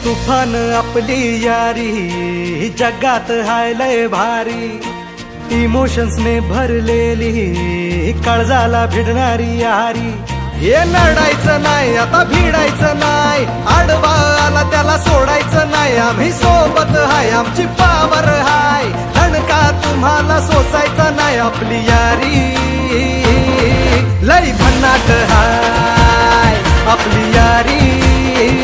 तुफान आपली यारी जगात हाय लय भारी, इमोशन्स ने भरलेली काळजाला भिडणारी यारी। हे नडायचं नाही आता भिडायचं नाही, आडवा आला त्याला सोडायचं नाही, आम्ही सोबत हाय आमची पावर हाय, धणका तुम्हाला सोसायचा नाही, आपली यारी लय भन्नाट हाय, आपली यारी